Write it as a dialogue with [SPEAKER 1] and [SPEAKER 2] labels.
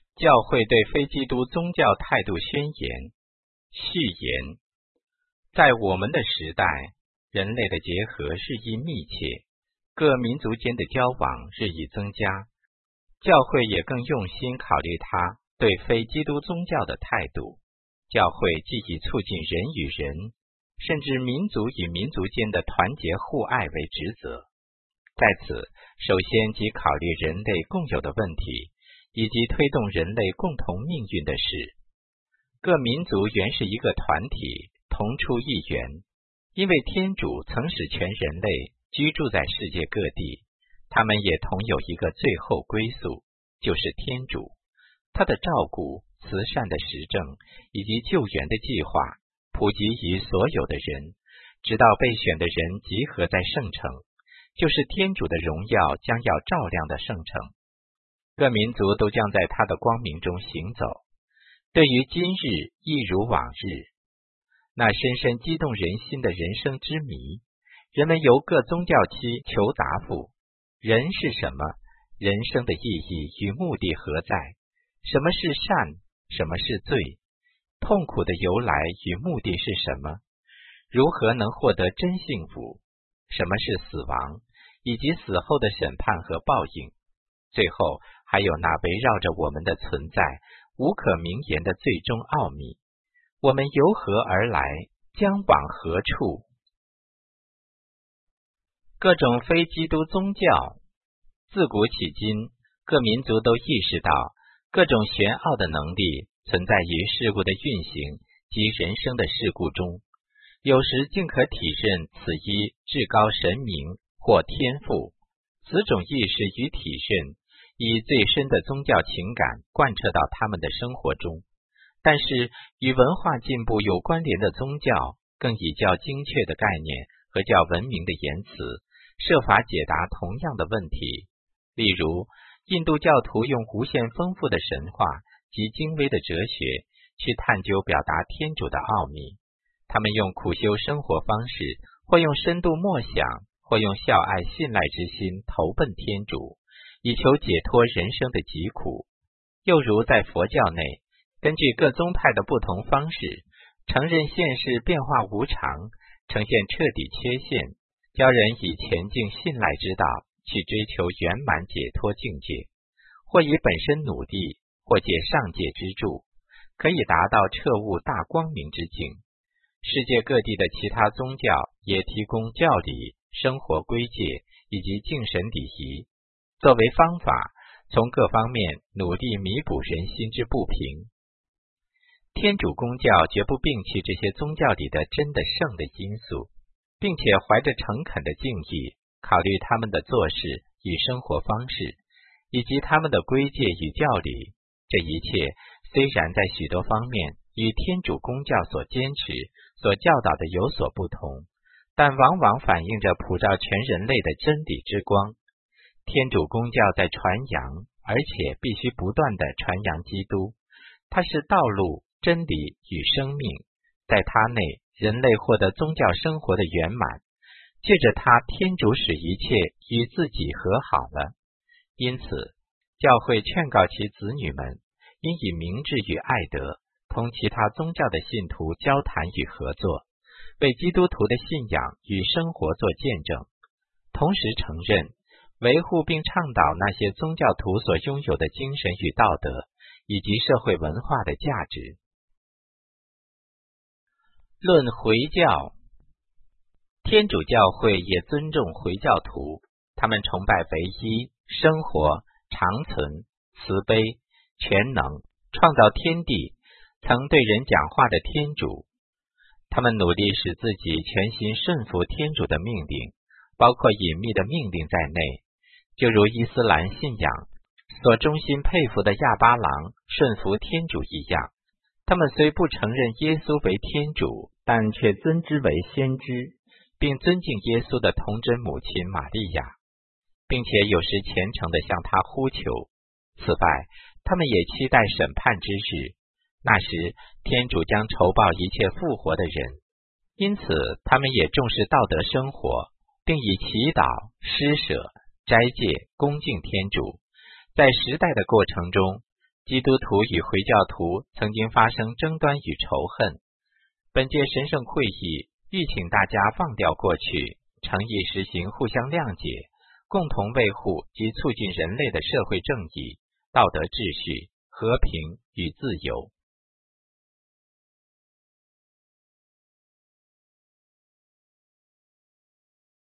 [SPEAKER 1] 教会对非基督宗教态度宣言。序言：在我们的时代，人类的结合日益密切，各民族间的交往日益增加，教会也更用心考虑他对非基督宗教的态度。教会既以促进人与人，甚至民族与民族间的团结互爱为职责。在此，首先即考虑人类共有的问题，以及推动人类共同命运的事。各民族原是一个团体，同出一源，因为天主曾使全人类居住在世界各地，他们也同有一个最后归宿，就是天主。他的照顾、慈善的实证以及救援的计划普及于所有的人，直到被选的人集合在圣城，就是天主的荣耀将要照亮的圣城。各民族都将在他的光明中行走。对于今日亦如往日，那深深激动人心的人生之谜，人们由各宗教期求答复：人是什么？人生的意义与目的何在？什么是善？什么是罪？痛苦的由来与目的是什么？如何能获得真幸福？什么是死亡？以及死后的审判和报应？最后还有那围绕着我们的存在无可名言的最终奥秘。我们由何而来？将往何处？各种非基督宗教，自古迄今，各民族都意识到各种玄奥的能力存在于事物的运行及人生的事故中，有时竟可体认此一至高神明或天赋。此种意识与体认以最深的宗教情感贯彻到他们的生活中，但是与文化进步有关联的宗教更以较精确的概念和较文明的言辞设法解答同样的问题。例如，印度教徒用无限丰富的神话及精微的哲学去探究表达天主的奥秘。他们用苦修生活方式，或用深度默想，或用孝爱信赖之心投奔天主，以求解脱人生的疾苦。又如在佛教内，根据各宗派的不同方式，承认现世变化无常，呈现彻底缺陷，教人以前进信赖之道去追求圆满解脱境界，或以本身努力，或借上界之助，可以达到彻悟大光明之境。世界各地的其他宗教也提供教理、生活规戒以及敬神礼仪，作为方法，从各方面努力弥补人心之不平。天主公教绝不摒弃这些宗教里的真的圣的因素，并且怀着诚恳的敬意考虑他们的做事与生活方式，以及他们的规戒与教理。这一切虽然在许多方面与天主公教所坚持、所教导的有所不同，但往往反映着普照全人类的真理之光。天主公教在传扬，而且必须不断地传扬基督，它是道路、真理与生命。在它内，人类获得宗教生活的圆满，借着它，天主使一切与自己和好了。因此，教会劝告其子女们应以明智与爱德同其他宗教的信徒交谈与合作，为基督徒的信仰与生活做见证，同时承认、维护并倡导那些宗教徒所拥有的精神与道德，以及社会文化的价值。论回教，天主教会也尊重回教徒，他们崇拜唯一、生活、长存、慈悲、全能、创造天地、曾对人讲话的天主。他们努力使自己全心顺服天主的命令，包括隐秘的命令在内，就如伊斯兰信仰所衷心佩服的亚巴郎顺服天主一样。他们虽不承认耶稣为天主，但却尊之为先知，并尊敬耶稣的童真母亲玛利亚，并且有时虔诚地向他呼求。此外，他们也期待审判之日，那时天主将酬报一切复活的人。因此，他们也重视道德生活，并以祈祷、施舍、斋戒恭敬天主。在时代的过程中， 基督徒与回教徒曾经发生争端与仇恨。本届神圣会议吁请大家忘掉过去，诚意实行互相谅解，共同维护及促进人类的社会正义、道德秩序、和平与自由。